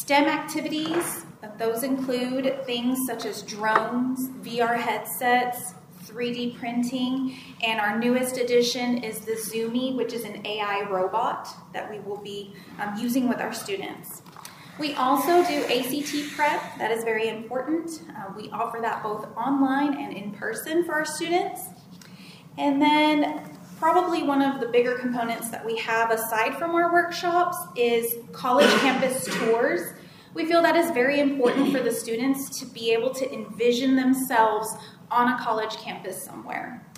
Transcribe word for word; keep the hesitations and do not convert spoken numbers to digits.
STEM activities, those include things such as drones, V R headsets, three D printing, and our newest addition is the Zoomy, which is an A I robot that we will be um, using with our students. We also do A C T prep. That is very important. Uh, we offer that both online and in person for our students. And then probably one of the bigger components that we have aside from our workshops is college campus tours. We feel that is very important for the students to be able to envision themselves on a college campus somewhere.